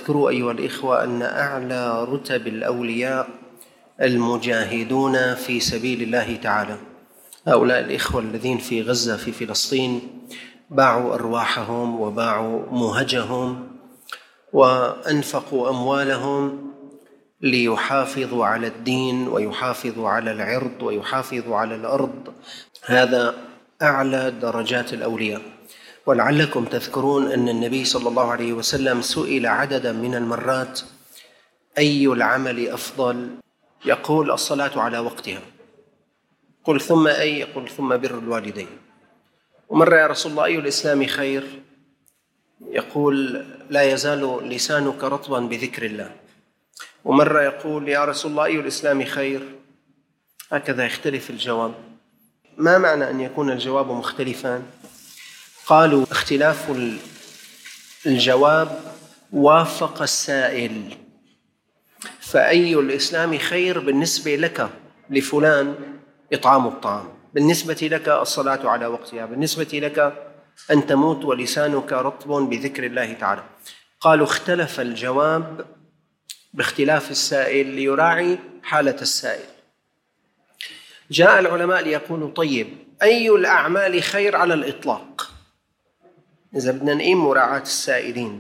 تذكروا أيها الإخوة أن أعلى رتب الأولياء المجاهدون في سبيل الله تعالى. هؤلاء الإخوة الذين في غزة في فلسطين باعوا أرواحهم وباعوا مهجهم وأنفقوا أموالهم ليحافظوا على الدين ويحافظوا على العرض ويحافظوا على الأرض. هذا أعلى درجات الأولياء. ولعلكم تذكرون أن النبي صلى الله عليه وسلم سئل عددا من المرات أي العمل أفضل؟ يقول الصلاة على وقتها. قل ثم أي؟ يقول ثم بر الوالدين. ومرة يا رسول الله أي الإسلام خير؟ يقول لا يزال لسانك رطبا بذكر الله. ومرة يقول يا رسول الله أي الإسلام خير؟ هكذا يختلف الجواب. ما معنى أن يكون الجواب مختلفا؟ قالوا اختلاف الجواب وافق السائل، فأي الإسلام خير بالنسبة لك لفلان إطعام الطعام، بالنسبة لك الصلاة على وقتها، بالنسبة لك أن تموت ولسانك رطب بذكر الله تعالى. قالوا اختلف الجواب باختلاف السائل ليراعي حالة السائل. جاء العلماء ليقولوا طيب أي الأعمال خير على الإطلاق؟ إذا بدنا نقيم مراعاة السائلين،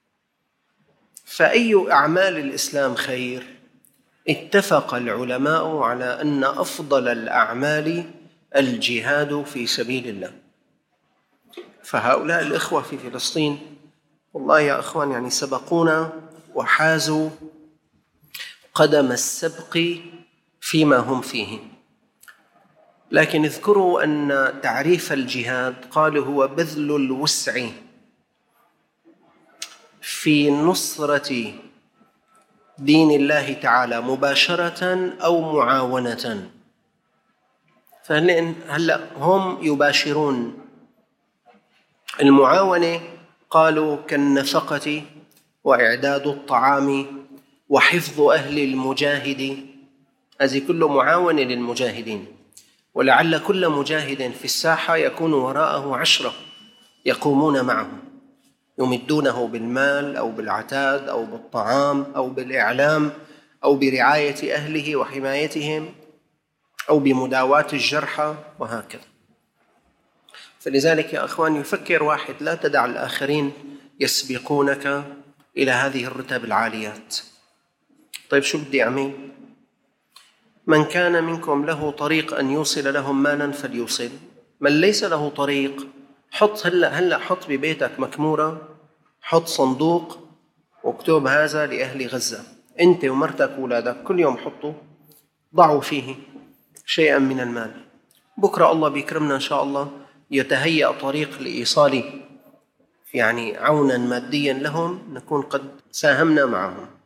فأي أعمال الإسلام خير؟ اتفق العلماء على أن أفضل الأعمال الجهاد في سبيل الله. فهؤلاء الإخوة في فلسطين والله يا أخوان يعني سبقونا وحازوا قدم السبق فيما هم فيه. لكن اذكروا أن تعريف الجهاد قالوا هو بذل الوسع في نصرة دين الله تعالى مباشرة أو معاونة. هلأ هم يباشرون المعاونة، قالوا كالنفقة وإعداد الطعام وحفظ أهل المجاهد، هذه كله معاونة للمجاهدين. ولعل كل مجاهد في الساحة يكون وراءه 10 يقومون معه يمدونه بالمال أو بالعتاد أو بالطعام أو بالإعلام أو برعاية أهله وحمايتهم أو بمداواة الجرحى وهكذا. فلذلك يا أخوان يفكر واحد، لا تدع الآخرين يسبقونك إلى هذه الرتب العاليات. طيب شو بدي أعمل؟ من كان منكم له طريق أن يوصل لهم مالا فليوصل، من ليس له طريق حط هلأ حط ببيتك مكمورة، حط صندوق واكتب هذا لأهل غزة، أنت ومرتك وولادك كل يوم حطوا ضعوا فيه شيئا من المال. بكرة الله بيكرمنا إن شاء الله يتهيأ طريق لإيصال يعني عونا ماديا لهم، نكون قد ساهمنا معهم.